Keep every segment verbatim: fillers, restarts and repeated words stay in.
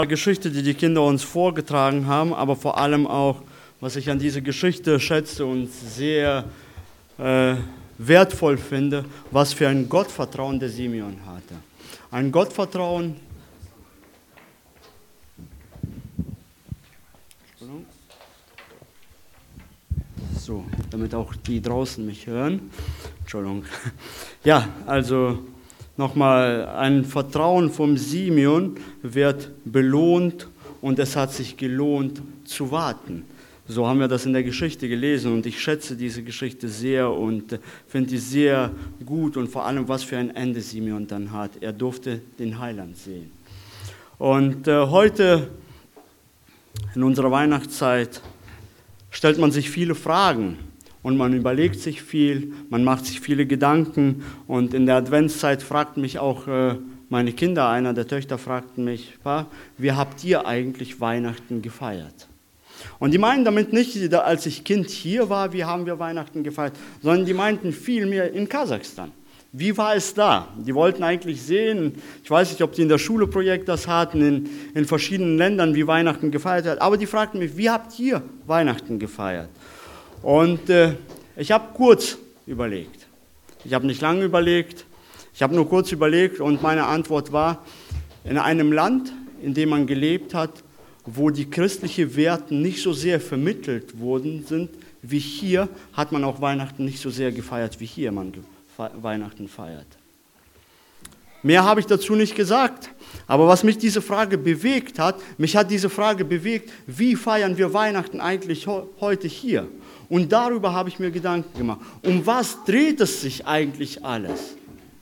Geschichte, die die Kinder uns vorgetragen haben, aber vor allem auch, was ich an dieser Geschichte schätze und sehr äh, wertvoll finde, was für ein Gottvertrauen der Simeon hatte. Ein Gottvertrauen, so, damit auch die draußen mich hören. Entschuldigung. Ja, also nochmal, ein Vertrauen vom Simeon wird belohnt und es hat sich gelohnt zu warten. So haben wir das in der Geschichte gelesen und ich schätze diese Geschichte sehr und finde die sehr gut und vor allem, was für ein Ende Simeon dann hat. Er durfte den Heiland sehen. Und äh, heute in unserer Weihnachtszeit stellt man sich viele Fragen und man überlegt sich viel, man macht sich viele Gedanken und in der Adventszeit fragt mich auch äh, meine Kinder, einer der Töchter fragten mich, wie habt ihr eigentlich Weihnachten gefeiert? Und die meinen damit nicht, als ich Kind hier war, wie haben wir Weihnachten gefeiert, sondern die meinten vielmehr in Kasachstan. Wie war es da? Die wollten eigentlich sehen, ich weiß nicht, ob die in der Schule Projekt das hatten, in, in verschiedenen Ländern, wie Weihnachten gefeiert wird, aber die fragten mich, wie habt ihr Weihnachten gefeiert? Und äh, ich habe kurz überlegt. Ich habe nicht lange überlegt, ich habe nur kurz überlegt und meine Antwort war, in einem Land, in dem man gelebt hat, wo die christlichen Werte nicht so sehr vermittelt worden sind wie hier, hat man auch Weihnachten nicht so sehr gefeiert, wie hier man Weihnachten feiert. Mehr habe ich dazu nicht gesagt, aber was mich diese Frage bewegt hat, mich hat diese Frage bewegt, wie feiern wir Weihnachten eigentlich heute hier? Und darüber habe ich mir Gedanken gemacht. Um was dreht es sich eigentlich alles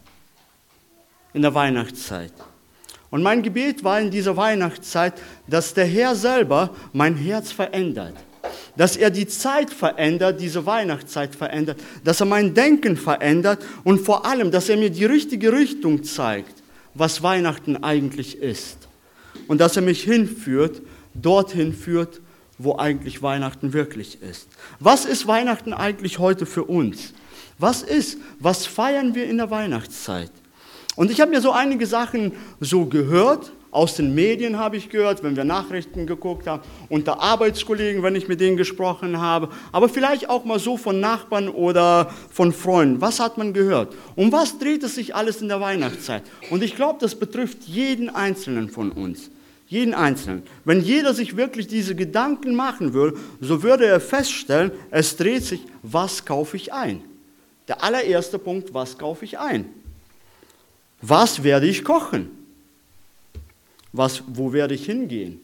in der Weihnachtszeit? Und mein Gebet war in dieser Weihnachtszeit, dass der Herr selber mein Herz verändert. Dass er die Zeit verändert, diese Weihnachtszeit verändert, dass er mein Denken verändert und vor allem, dass er mir die richtige Richtung zeigt, was Weihnachten eigentlich ist. Und dass er mich hinführt, dorthin führt, wo eigentlich Weihnachten wirklich ist. Was ist Weihnachten eigentlich heute für uns? Was ist, was feiern wir in der Weihnachtszeit? Und ich habe mir so einige Sachen so gehört, aus den Medien habe ich gehört, wenn wir Nachrichten geguckt haben, unter Arbeitskollegen, wenn ich mit denen gesprochen habe, aber vielleicht auch mal so von Nachbarn oder von Freunden. Was hat man gehört? Um was dreht es sich alles in der Weihnachtszeit? Und ich glaube, das betrifft jeden Einzelnen von uns. Jeden Einzelnen. Wenn jeder sich wirklich diese Gedanken machen würde, so würde er feststellen, es dreht sich, was kaufe ich ein? Der allererste Punkt, was kaufe ich ein? Was werde ich kochen? Was, wo werde ich hingehen?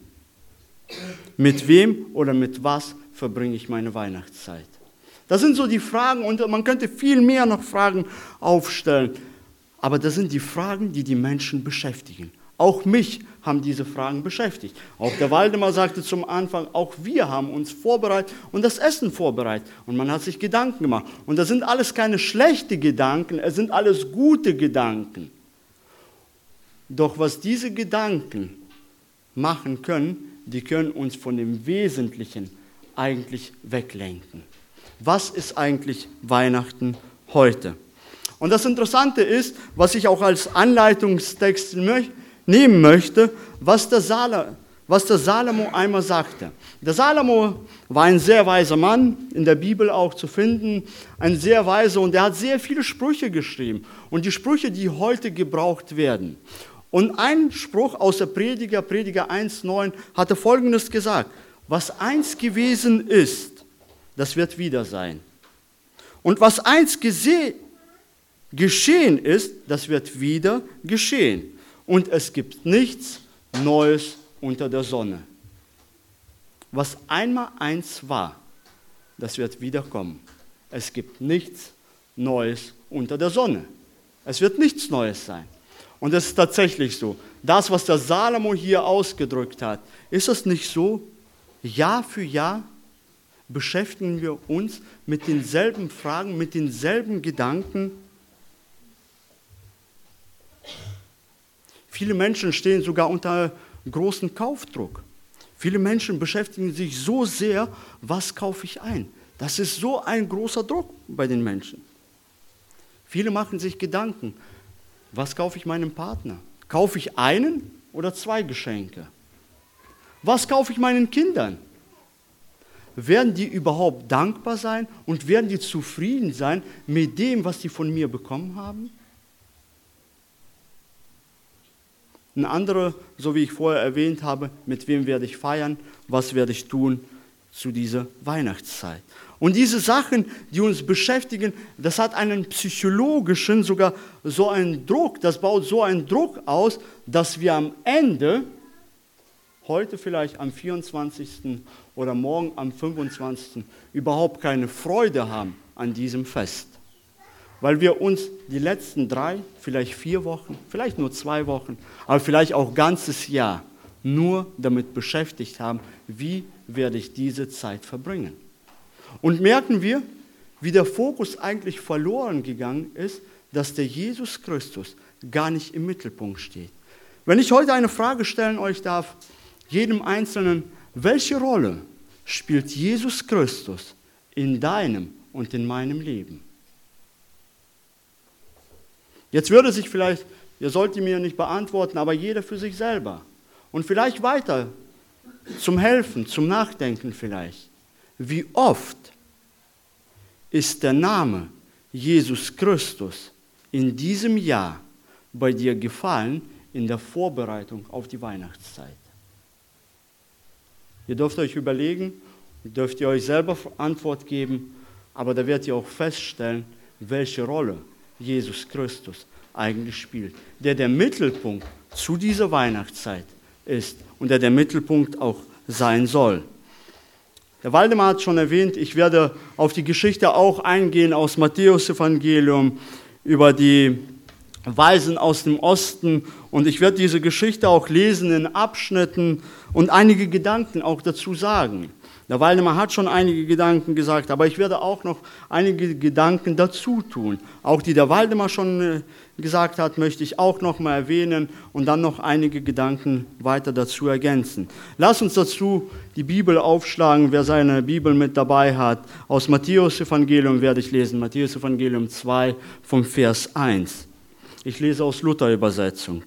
Mit wem oder mit was verbringe ich meine Weihnachtszeit? Das sind so die Fragen und man könnte viel mehr noch Fragen aufstellen. Aber das sind die Fragen, die die Menschen beschäftigen. Auch mich haben diese Fragen beschäftigt. Auch der Waldemar sagte zum Anfang, auch wir haben uns vorbereitet und das Essen vorbereitet. Und man hat sich Gedanken gemacht. Und das sind alles keine schlechten Gedanken, es sind alles gute Gedanken. Doch was diese Gedanken machen können, die können uns von dem Wesentlichen eigentlich weglenken. Was ist eigentlich Weihnachten heute? Und das Interessante ist, was ich auch als Anleitungstext nehmen möchte, was der, Sal- was der Salomo einmal sagte. Der Salomo war ein sehr weiser Mann, in der Bibel auch zu finden, ein sehr weiser und er hat sehr viele Sprüche geschrieben und die Sprüche, die heute gebraucht werden. Und ein Spruch aus der Prediger, Prediger eins neun, hatte Folgendes gesagt: Was einst gewesen ist, das wird wieder sein. Und was einst gese- geschehen ist, das wird wieder geschehen. Und es gibt nichts Neues unter der Sonne. Was einmal eins war, das wird wieder kommen. Es gibt nichts Neues unter der Sonne. Es wird nichts Neues sein. Und es ist tatsächlich so. Das, was der Salomo hier ausgedrückt hat, ist es nicht so? Jahr für Jahr beschäftigen wir uns mit denselben Fragen, mit denselben Gedanken. Viele Menschen stehen sogar unter großem Kaufdruck. Viele Menschen beschäftigen sich so sehr, was kaufe ich ein? Das ist so ein großer Druck bei den Menschen. Viele machen sich Gedanken, was kaufe ich meinem Partner? Kaufe ich einen oder zwei Geschenke? Was kaufe ich meinen Kindern? Werden die überhaupt dankbar sein und werden die zufrieden sein mit dem, was sie von mir bekommen haben? Ein anderer, so wie ich vorher erwähnt habe, mit wem werde ich feiern, was werde ich tun zu dieser Weihnachtszeit. Und diese Sachen, die uns beschäftigen, das hat einen psychologischen, sogar so einen Druck, das baut so einen Druck aus, dass wir am Ende, heute vielleicht am vierundzwanzigsten oder morgen am fünfundzwanzigsten überhaupt keine Freude haben an diesem Fest. Weil wir uns die letzten drei, vielleicht vier Wochen, vielleicht nur zwei Wochen, aber vielleicht auch ganzes Jahr nur damit beschäftigt haben, wie werde ich diese Zeit verbringen. Und merken wir, wie der Fokus eigentlich verloren gegangen ist, dass der Jesus Christus gar nicht im Mittelpunkt steht. Wenn ich heute eine Frage stellen euch darf, jedem Einzelnen, welche Rolle spielt Jesus Christus in deinem und in meinem Leben? Jetzt würde sich vielleicht, ihr sollt die mir nicht beantworten, aber jeder für sich selber. Und vielleicht weiter zum Helfen, zum Nachdenken vielleicht. Wie oft ist der Name Jesus Christus in diesem Jahr bei dir gefallen in der Vorbereitung auf die Weihnachtszeit? Ihr dürft euch überlegen, dürft ihr euch selber Antwort geben, aber da werdet ihr auch feststellen, welche Rolle Jesus Christus eigentlich spielt, der der Mittelpunkt zu dieser Weihnachtszeit ist und der der Mittelpunkt auch sein soll. Der Waldemar hat schon erwähnt, ich werde auf die Geschichte auch eingehen aus Matthäus-Evangelium über die Weisen aus dem Osten und ich werde diese Geschichte auch lesen in Abschnitten und einige Gedanken auch dazu sagen. Der Waldemar hat schon einige Gedanken gesagt, aber ich werde auch noch einige Gedanken dazu tun. Auch die der Waldemar schon gesagt hat, möchte ich auch noch mal erwähnen und dann noch einige Gedanken weiter dazu ergänzen. Lass uns dazu die Bibel aufschlagen, wer seine Bibel mit dabei hat. Aus Matthäus-Evangelium werde ich lesen, Matthäus-Evangelium zwei vom Vers eins. Ich lese aus Luther-Übersetzung.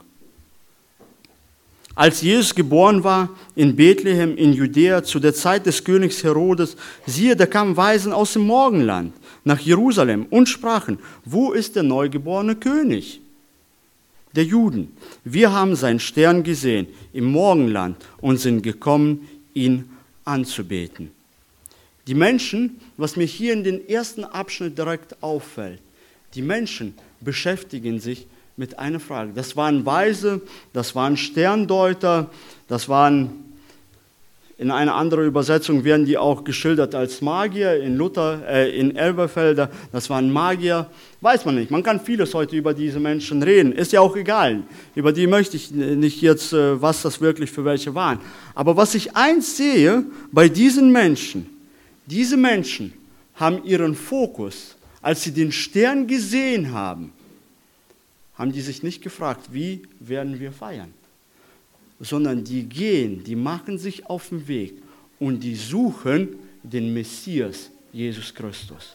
Als Jesus geboren war in Bethlehem in Judäa zu der Zeit des Königs Herodes, siehe, da kamen Weisen aus dem Morgenland nach Jerusalem und sprachen, wo ist der neugeborene König der Juden? Wir haben seinen Stern gesehen im Morgenland und sind gekommen, ihn anzubeten. Die Menschen, was mir hier in den ersten Abschnitt direkt auffällt, die Menschen beschäftigen sich mit einer Frage. Das waren Weise, das waren Sterndeuter, das waren, in einer anderen Übersetzung werden die auch geschildert als Magier, in Luther, äh, in Elberfelder, das waren Magier, weiß man nicht. Man kann vieles heute über diese Menschen reden, ist ja auch egal. Über die möchte ich nicht jetzt, äh, was das wirklich für welche waren. Aber was ich eins sehe bei diesen Menschen, diese Menschen haben ihren Fokus, als sie den Stern gesehen haben, haben die sich nicht gefragt, wie werden wir feiern, sondern die gehen, die machen sich auf den Weg und die suchen den Messias, Jesus Christus.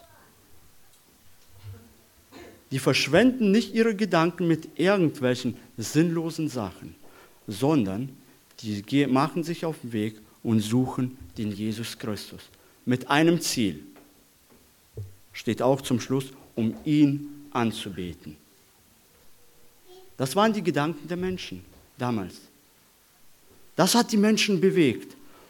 Die verschwenden nicht ihre Gedanken mit irgendwelchen sinnlosen Sachen, sondern die machen sich auf den Weg und suchen den Jesus Christus mit einem Ziel. Steht auch zum Schluss, um ihn anzubeten. Das waren die Gedanken der Menschen damals. Das hat die Menschen bewegt.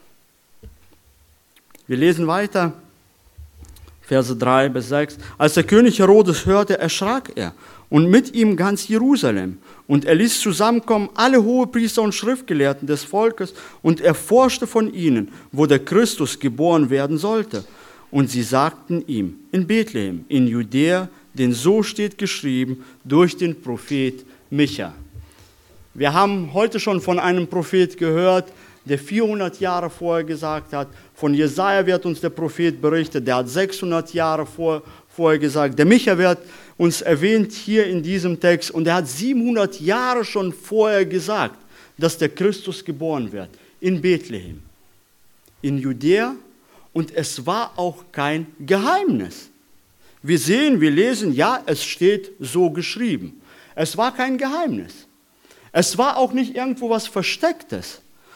Wir lesen weiter, Verse drei bis sechs. Als der König Herodes hörte, erschrak er und mit ihm ganz Jerusalem. Und er ließ zusammenkommen alle Hohepriester und Schriftgelehrten des Volkes und erforschte von ihnen, wo der Christus geboren werden sollte. Und sie sagten ihm, in Bethlehem, in Judäa, denn so steht geschrieben durch den Prophet Micha. Wir haben heute schon von einem Prophet gehört, der vierhundert Jahre vorher gesagt hat, von Jesaja wird uns der Prophet berichtet, der hat sechshundert Jahre vor, vorher gesagt, der Micha wird uns erwähnt hier in diesem Text und er hat siebenhundert Jahre schon vorher gesagt, dass der Christus geboren wird, in Bethlehem, in Judäa, und es war auch kein Geheimnis. Wir sehen, wir lesen, ja, es steht so geschrieben. Es war kein Geheimnis. Es war auch nicht irgendwo was Verstecktes,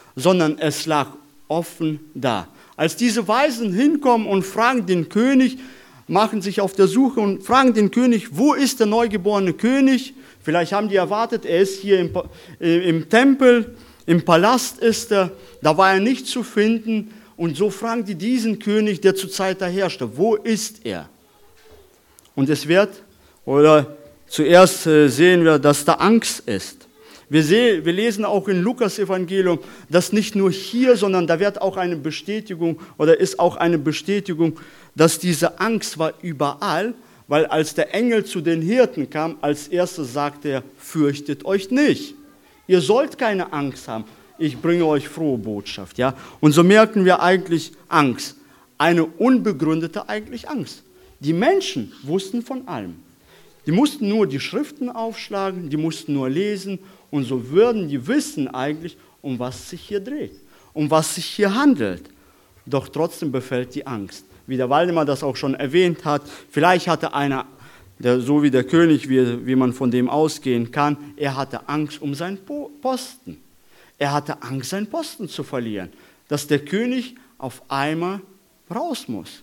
sondern es lag offen da. Als diese Weisen hinkommen und fragen den König, machen sich auf der Suche und fragen den König, wo ist der neugeborene König? Vielleicht haben die erwartet, er ist hier im, im Tempel, im Palast ist er, da war er nicht zu finden. Und so fragen die diesen König, der zur Zeit da herrschte, wo ist er? Und es wird, oder zuerst sehen wir, dass da Angst ist. Wir, sehen, wir lesen auch in Lukas-Evangelium, dass nicht nur hier, sondern da wird auch eine Bestätigung oder ist auch eine Bestätigung, dass diese Angst war überall, weil als der Engel zu den Hirten kam, als erstes sagte er, fürchtet euch nicht. Ihr sollt keine Angst haben. Ich bringe euch frohe Botschaft. Ja? Und so merken wir eigentlich Angst. Eine unbegründete eigentlich Angst. Die Menschen wussten von allem. Die mussten nur die Schriften aufschlagen, die mussten nur lesen und so würden die wissen eigentlich, um was sich hier dreht, um was sich hier handelt. Doch trotzdem befällt die Angst. Wie der Waldemar das auch schon erwähnt hat, vielleicht hatte einer, der, so wie der König, wie, wie man von dem ausgehen kann, er hatte Angst um seinen Posten. Er hatte Angst, seinen Posten zu verlieren, dass der König auf einmal raus muss.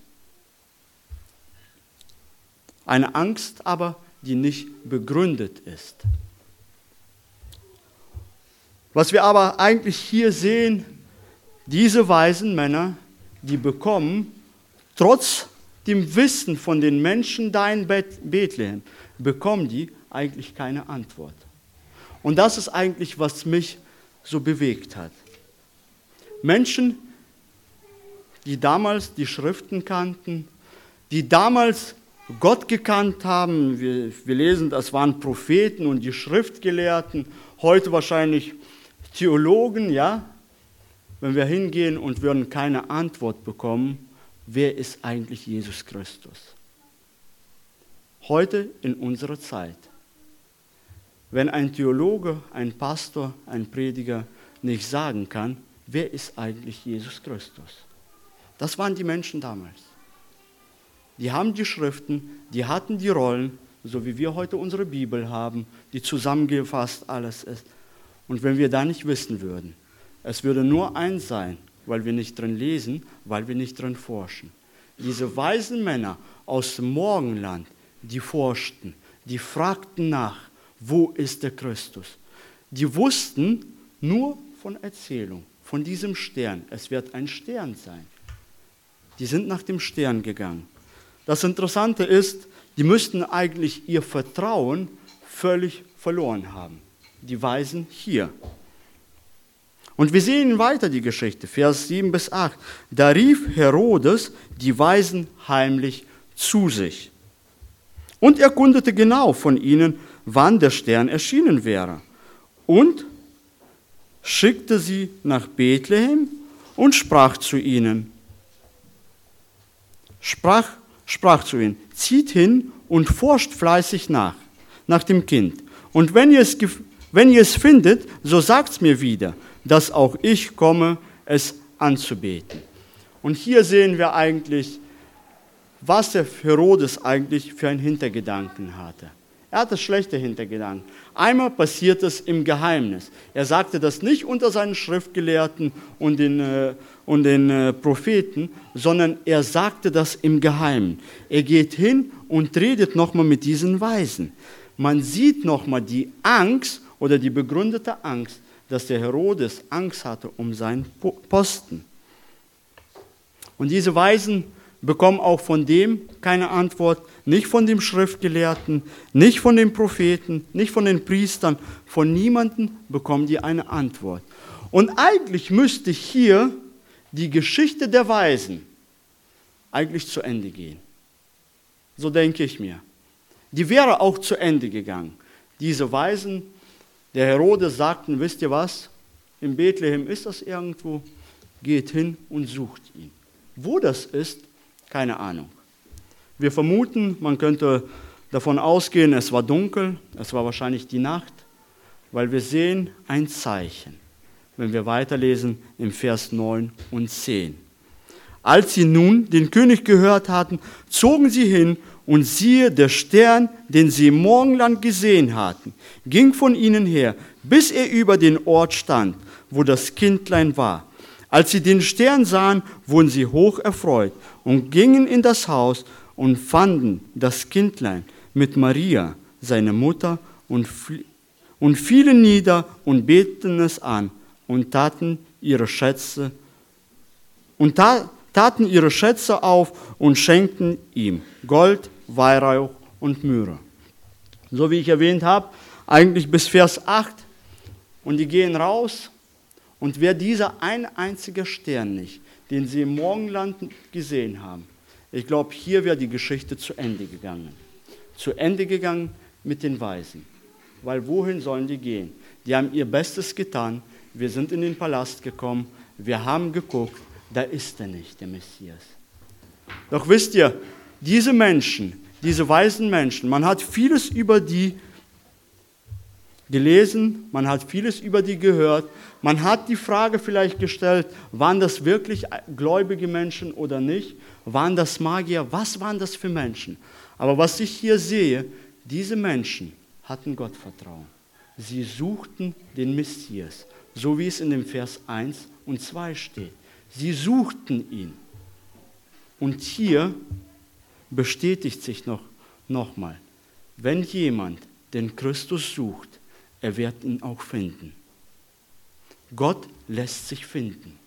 Eine Angst aber, die nicht begründet ist. Was wir aber eigentlich hier sehen, diese weisen Männer, die bekommen, trotz dem Wissen von den Menschen da in Bethlehem, bekommen die eigentlich keine Antwort. Und das ist eigentlich, was mich so bewegt hat. Menschen, die damals die Schriften kannten, die damals Gott gekannt haben, wir, wir lesen, das waren Propheten und die Schriftgelehrten, heute wahrscheinlich Theologen, ja, wenn wir hingehen und würden keine Antwort bekommen, wer ist eigentlich Jesus Christus? Heute in unserer Zeit. Wenn ein Theologe, ein Pastor, ein Prediger nicht sagen kann, wer ist eigentlich Jesus Christus? Das waren die Menschen damals. Die haben die Schriften, die hatten die Rollen, so wie wir heute unsere Bibel haben, die zusammengefasst alles ist. Und wenn wir da nicht wissen würden, es würde nur eins sein, weil wir nicht drin lesen, weil wir nicht drin forschen. Diese weisen Männer aus dem Morgenland, die forschten, die fragten nach, wo ist der Christus? Die wussten nur von Erzählung, von diesem Stern. Es wird ein Stern sein. Die sind nach dem Stern gegangen. Das Interessante ist, die müssten eigentlich ihr Vertrauen völlig verloren haben. Die Weisen hier. Und wir sehen weiter die Geschichte, Vers sieben bis acht. Da rief Herodes die Weisen heimlich zu sich und erkundete genau von ihnen, wann der Stern erschienen wäre, und schickte sie nach Bethlehem und sprach zu ihnen, sprach, sprach zu ihnen, zieht hin und forscht fleißig nach, nach dem Kind. Und wenn ihr es, wenn ihr es findet, so sagt's mir wieder, dass auch ich komme, es anzubeten. Und hier sehen wir eigentlich, was der Herodes eigentlich für einen Hintergedanken hatte. Er hatte schlechte Hintergedanken. Einmal passiert es im Geheimnis. Er sagte das nicht unter seinen Schriftgelehrten und den, äh, und den äh, Propheten, sondern er sagte das im Geheimen. Er geht hin und redet nochmal mit diesen Weisen. Man sieht nochmal die Angst oder die begründete Angst, dass der Herodes Angst hatte um seinen Posten. Und diese Weisen bekommen auch von dem keine Antwort, nicht von dem Schriftgelehrten, nicht von den Propheten, nicht von den Priestern, von niemandem bekommen die eine Antwort. Und eigentlich müsste hier die Geschichte der Weisen eigentlich zu Ende gehen. So denke ich mir. Die wäre auch zu Ende gegangen. Diese Weisen, der Herodes sagten, wisst ihr was, in Bethlehem ist das irgendwo, geht hin und sucht ihn. Wo das ist, keine Ahnung. Wir vermuten, man könnte davon ausgehen, es war dunkel, es war wahrscheinlich die Nacht, weil wir sehen ein Zeichen, wenn wir weiterlesen im Vers neun und zehn. Als sie nun den König gehört hatten, zogen sie hin und siehe, der Stern, den sie im Morgenland gesehen hatten, ging von ihnen her, bis er über den Ort stand, wo das Kindlein war. Als sie den Stern sahen, wurden sie hoch erfreut und gingen in das Haus und fanden das Kindlein mit Maria, seine Mutter, und, und fielen nieder und beteten es an und taten ihre Schätze und ta, taten ihre Schätze auf und schenkten ihm Gold, Weihrauch und Myrrhe. So wie ich erwähnt habe, eigentlich bis Vers acht. Und die gehen raus. Und wäre dieser ein einziger Stern nicht, den sie im Morgenland gesehen haben, ich glaube, hier wäre die Geschichte zu Ende gegangen. Zu Ende gegangen mit den Weisen. Weil wohin sollen die gehen? Die haben ihr Bestes getan. Wir sind in den Palast gekommen. Wir haben geguckt. Da ist er nicht, der Messias. Doch wisst ihr, diese Menschen, diese weisen Menschen, man hat vieles über die gelesen, man hat vieles über die gehört, man hat die Frage vielleicht gestellt, waren das wirklich gläubige Menschen oder nicht? Waren das Magier? Was waren das für Menschen? Aber was ich hier sehe, diese Menschen hatten Gottvertrauen. Sie suchten den Messias, so wie es in dem Vers eins und zwei steht. Sie suchten ihn. Und hier bestätigt sich noch nochmal, wenn jemand den Christus sucht, er wird ihn auch finden. Gott lässt sich finden.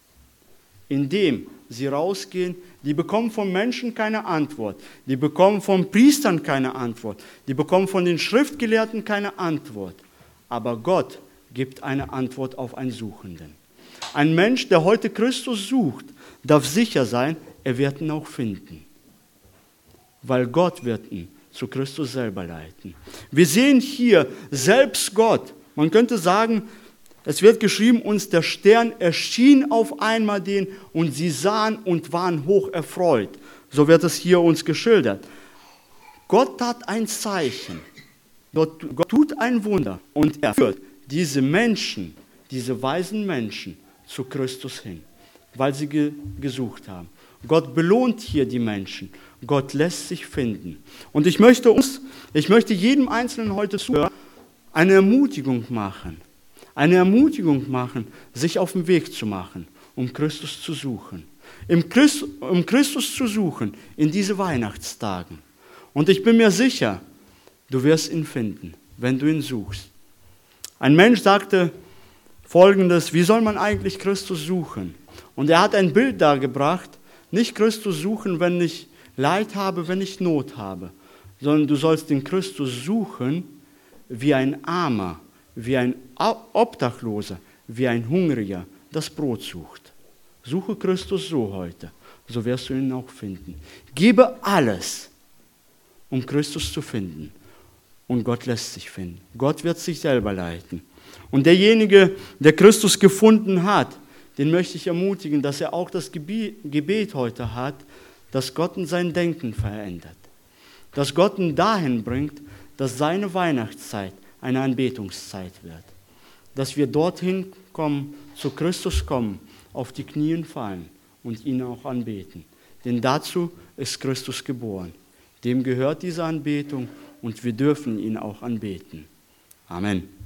Indem sie rausgehen, die bekommen von Menschen keine Antwort, die bekommen von Priestern keine Antwort, die bekommen von den Schriftgelehrten keine Antwort. Aber Gott gibt eine Antwort auf einen Suchenden. Ein Mensch, der heute Christus sucht, darf sicher sein, er wird ihn auch finden. Weil Gott wird ihn zu Christus selber leiten. Wir sehen hier selbst Gott. Man könnte sagen, es wird geschrieben, uns der Stern erschien auf einmal denen und sie sahen und waren hoch erfreut. So wird es hier uns geschildert. Gott tat ein Zeichen. Gott, Gott tut ein Wunder und er führt diese Menschen, diese weisen Menschen zu Christus hin, weil sie ge- gesucht haben. Gott belohnt hier die Menschen. Gott lässt sich finden. Und ich möchte uns, ich möchte jedem Einzelnen heute zuhören, eine Ermutigung machen. Eine Ermutigung machen, sich auf den Weg zu machen, um Christus zu suchen. Im Christ, um Christus zu suchen in diese Weihnachtstagen. Und ich bin mir sicher, du wirst ihn finden, wenn du ihn suchst. Ein Mensch sagte Folgendes: Wie soll man eigentlich Christus suchen? Und er hat ein Bild dargebracht: Nicht Christus suchen, wenn ich Leid habe, wenn ich Not habe, sondern du sollst den Christus suchen wie ein Armer, wie ein Obdachloser, wie ein Hungriger das Brot sucht. Suche Christus so heute, so wirst du ihn auch finden. Gebe alles, um Christus zu finden. Und Gott lässt sich finden. Gott wird sich selber leiten. Und derjenige, der Christus gefunden hat, den möchte ich ermutigen, dass er auch das Gebet heute hat, dass Gott in sein Denken verändert. Dass Gott ihn dahin bringt, dass seine Weihnachtszeit eine Anbetungszeit wird. Dass wir dorthin kommen, zu Christus kommen, auf die Knien fallen und ihn auch anbeten. Denn dazu ist Christus geboren. Dem gehört diese Anbetung und wir dürfen ihn auch anbeten. Amen.